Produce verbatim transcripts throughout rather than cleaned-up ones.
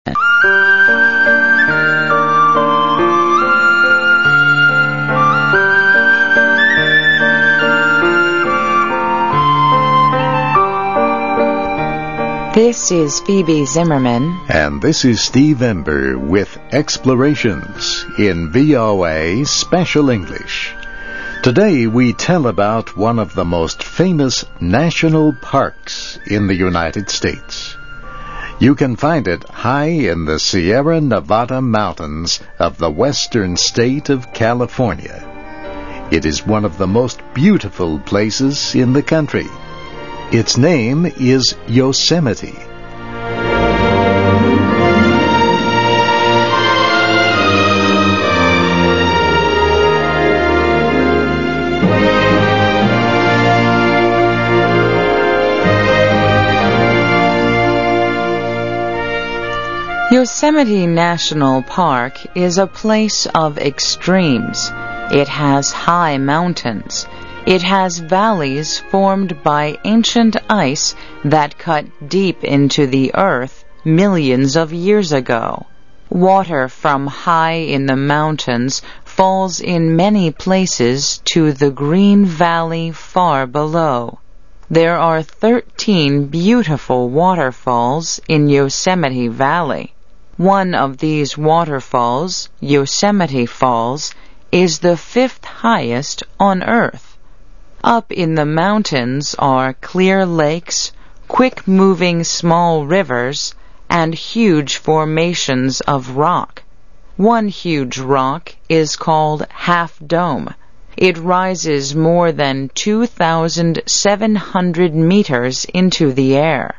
This is Phoebe Zimmerman. And this is Steve Ember with Explorations in V O A Special English. Today we tell about one of the most famous national parks in the United States. You can find it high in the Sierra Nevada mountains of the western state of California. It is one of the most beautiful places in the country. Its name is Yosemite. Yosemite National Park is a place of extremes. It has high mountains. It has valleys formed by ancient ice that cut deep into the earth millions of years ago. Water from high in the mountains falls in many places to the green valley far below. There are thirteen beautiful waterfalls in Yosemite Valley. One of these waterfalls, Yosemite Falls, is the fifth highest on Earth. Up in the mountains are clear lakes, quick-moving small rivers, and huge formations of rock. One huge rock is called Half Dome. It rises more than two thousand seven hundred meters into the air.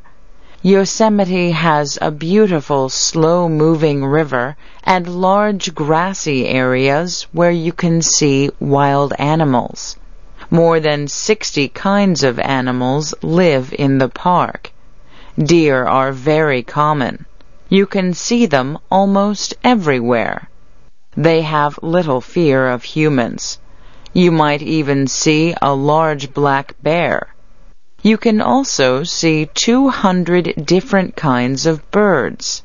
Yosemite has a beautiful slow-moving river and large grassy areas where you can see wild animals. More than sixty kinds of animals live in the park. Deer are very common. You can see them almost everywhere. They have little fear of humans. You might even see a large black bear. You can also see two hundred different kinds of birds.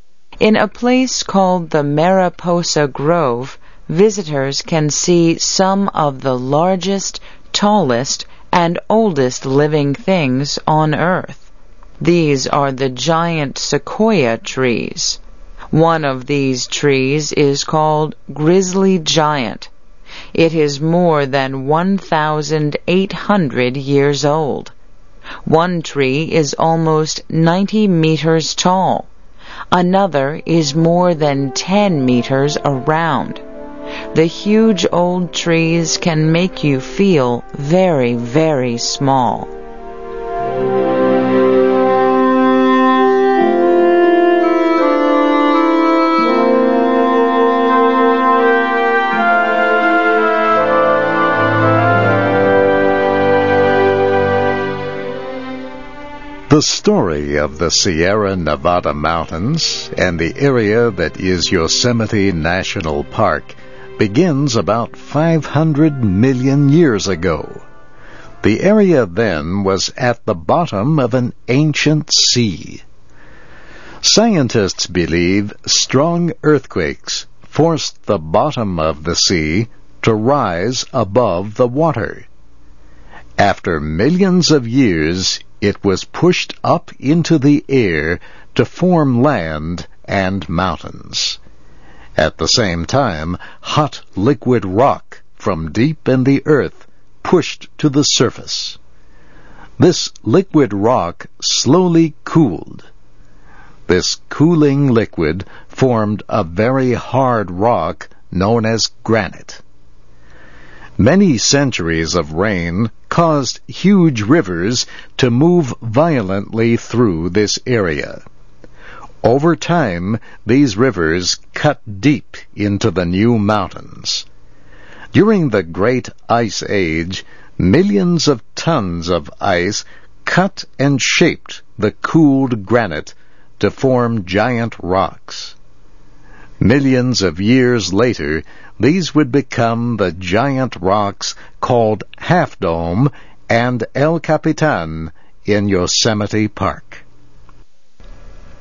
In a place called the Mariposa Grove, visitors can see some of the largest, tallest, and oldest living things on Earth. These are the giant sequoia trees. One of these trees is called Grizzly Giant. It is more than one thousand eight hundred years old. One tree is almost ninety meters tall. Another is more than ten meters around. The huge old trees can make you feel very, very small. The story of the Sierra Nevada mountains and the area that is Yosemite National Park begins about five hundred million years ago. The area then was at the bottom of an ancient sea. Scientists believe strong earthquakes forced the bottom of the sea to rise above the water. After millions of years, it was pushed up into the air to form land and mountains. At the same time, hot liquid rock from deep in the earth pushed to the surface. This liquid rock slowly cooled. This cooling liquid formed a very hard rock known as granite. Many centuries of rain caused huge rivers to move violently through this area. Over time, these rivers cut deep into the new mountains. During the Great Ice Age, millions of tons of ice cut and shaped the cooled granite to form giant rocks. Millions of years later, these would become the giant rocks called Half Dome and El Capitan in Yosemite Park.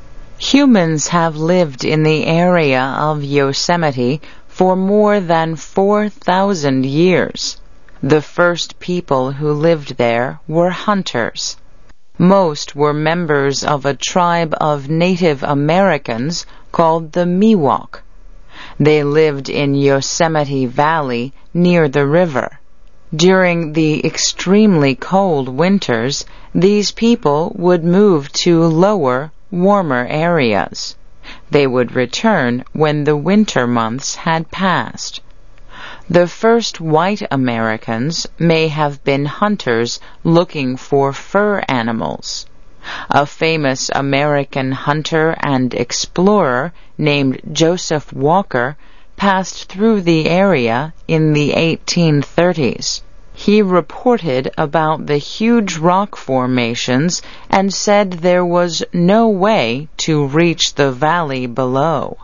Humans have lived in the area of Yosemite for more than four thousand years. The first people who lived there were hunters. Most were members of a tribe of Native Americans called the Miwok. They lived in Yosemite Valley near the river. During the extremely cold winters, these people would move to lower, warmer areas. They would return when the winter months had passed. The first white Americans may have been hunters looking for fur animals. A famous American hunter and explorer named Joseph Walker passed through the area in the eighteen thirties. He reported about the huge rock formations and said there was no way to reach the valley below.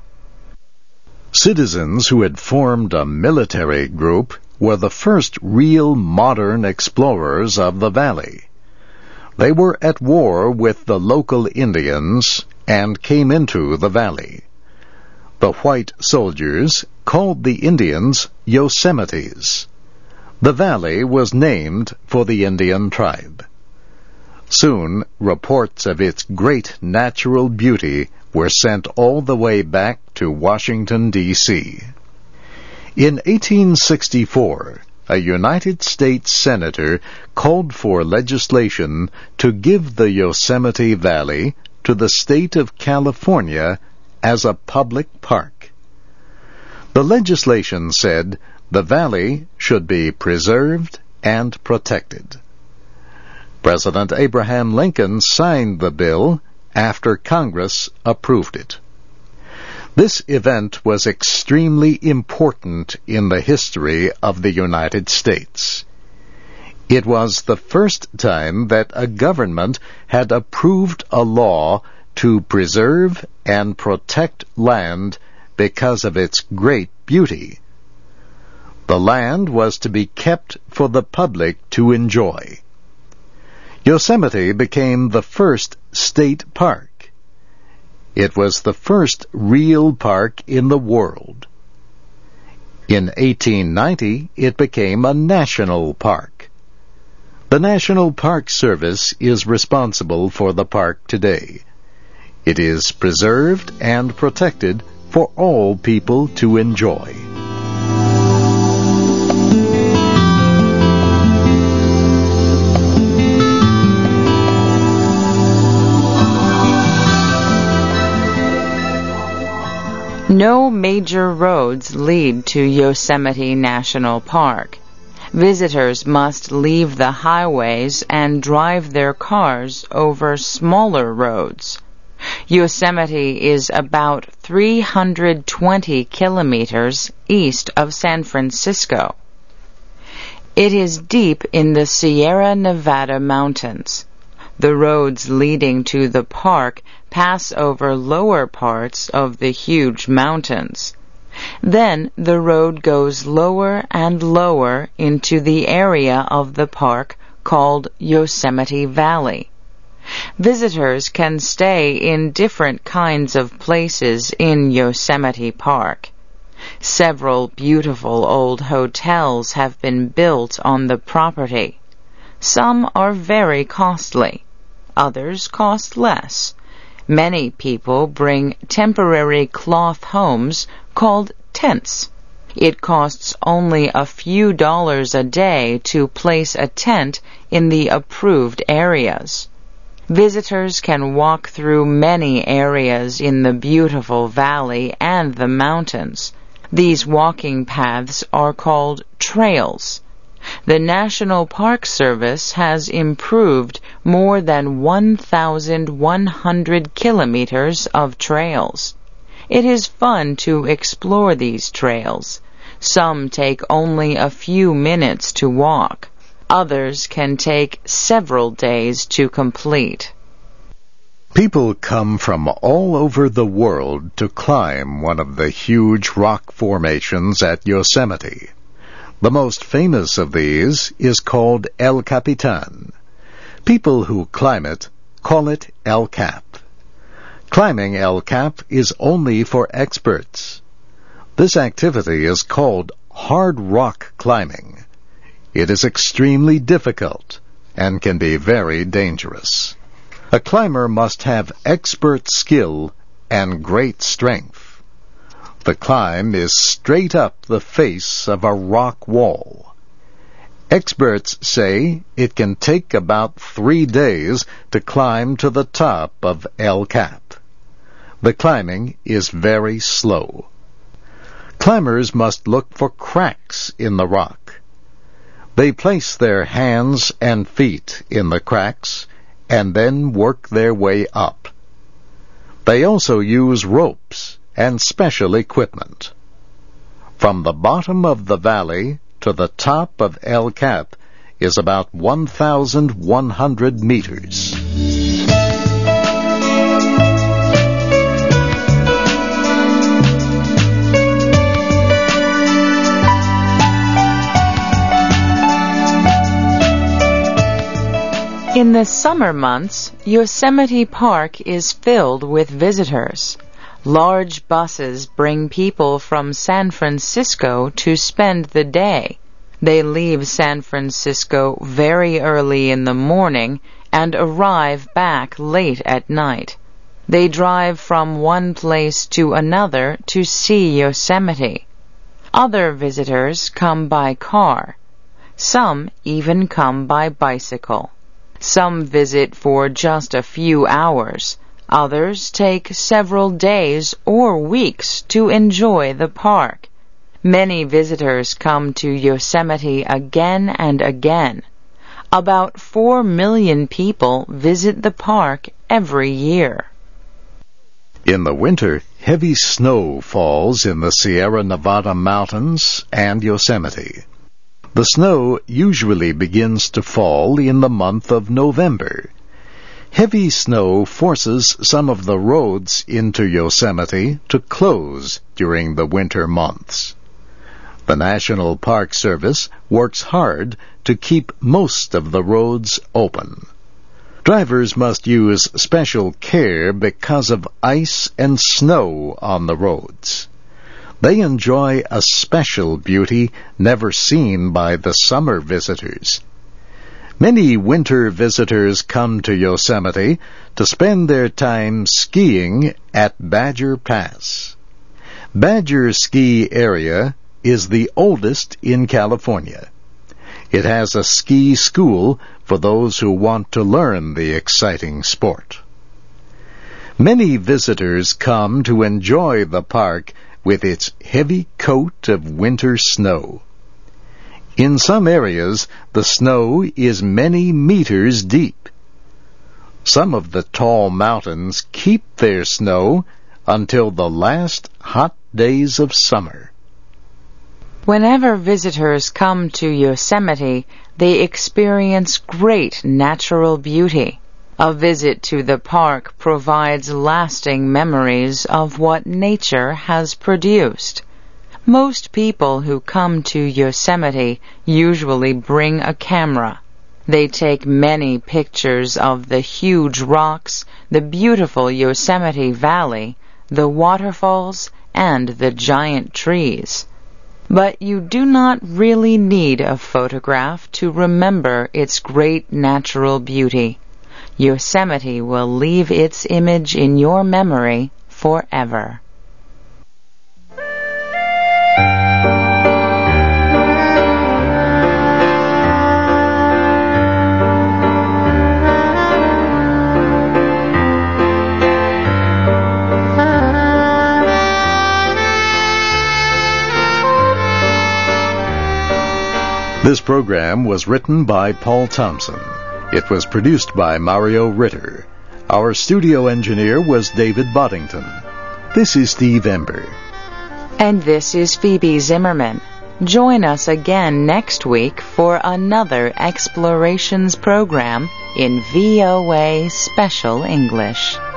Citizens who had formed a military group were the first real modern explorers of the valley. They were at war with the local Indians and came into the valley. The white soldiers called the Indians Yosemites. The valley was named for the Indian tribe. Soon, reports of its great natural beauty were sent all the way back to Washington, D C In eighteen sixty-four, a United States senator called for legislation to give the Yosemite Valley to the state of California as a public park. The legislation said the valley should be preserved and protected. President Abraham Lincoln signed the bill after Congress approved it. This event was extremely important in the history of the United States. It was the first time that a government had approved a law to preserve and protect land because of its great beauty. The land was to be kept for the public to enjoy. Yosemite became the first state park. It was the first real park in the world. In eighteen ninety, it became a national park. The National Park Service is responsible for the park today. It is preserved and protected for all people to enjoy. No major roads lead to Yosemite National Park. Visitors must leave the highways and drive their cars over smaller roads. Yosemite is about three hundred twenty kilometers east of San Francisco. It is deep in the Sierra Nevada mountains. The roads leading to the park pass over lower parts of the huge mountains. Then the road goes lower and lower into the area of the park called Yosemite Valley. Visitors can stay in different kinds of places in Yosemite Park. Several beautiful old hotels have been built on the property. Some are very costly. Others cost less. Many people bring temporary cloth homes called tents. It costs only a few dollars a day to place a tent in the approved areas. Visitors can walk through many areas in the beautiful valley and the mountains. These walking paths are called trails. The National Park Service has improved more than one thousand one hundred kilometers of trails. It is fun to explore these trails. Some take only a few minutes to walk. Others can take several days to complete. People come from all over the world to climb one of the huge rock formations at Yosemite. The most famous of these is called El Capitan. People who climb it call it El Cap. Climbing El Cap is only for experts. This activity is called hard rock climbing. It is extremely difficult and can be very dangerous. A climber must have expert skill and great strength. The climb is straight up the face of a rock wall. Experts say it can take about three days to climb to the top of El Cap. The climbing is very slow. Climbers must look for cracks in the rock. They place their hands and feet in the cracks and then work their way up. They also use ropes and special equipment. From the bottom of the valley to the top of El Cap is about one thousand one hundred meters. In the summer months, Yosemite Park is filled with visitors. Large buses bring people from San Francisco to spend the day. They leave San Francisco very early in the morning and arrive back late at night. They drive from one place to another to see Yosemite. Other visitors come by car. Some even come by bicycle. Some visit for just a few hours. Others take several days or weeks to enjoy the park. Many visitors come to Yosemite again and again. About four million people visit the park every year. In the winter, heavy snow falls in the Sierra Nevada mountains and Yosemite. The snow usually begins to fall in the month of November. Heavy snow forces some of the roads into Yosemite to close during the winter months. The National Park Service works hard to keep most of the roads open. Drivers must use special care because of ice and snow on the roads. They enjoy a special beauty never seen by the summer visitors. Many winter visitors come to Yosemite to spend their time skiing at Badger Pass. Badger Ski Area is the oldest in California. It has a ski school for those who want to learn the exciting sport. Many visitors come to enjoy the park with its heavy coat of winter snow. In some areas, the snow is many meters deep. Some of the tall mountains keep their snow until the last hot days of summer. Whenever visitors come to Yosemite, they experience great natural beauty. A visit to the park provides lasting memories of what nature has produced. Most people who come to Yosemite usually bring a camera. They take many pictures of the huge rocks, the beautiful Yosemite Valley, the waterfalls, and the giant trees. But you do not really need a photograph to remember its great natural beauty. Yosemite will leave its image in your memory forever. This program was written by Paul Thompson. It was produced by Mario Ritter. Our studio engineer was David Boddington. This is Steve Ember. And this is Phoebe Zimmerman. Join us again next week for another Explorations program in V O A Special English.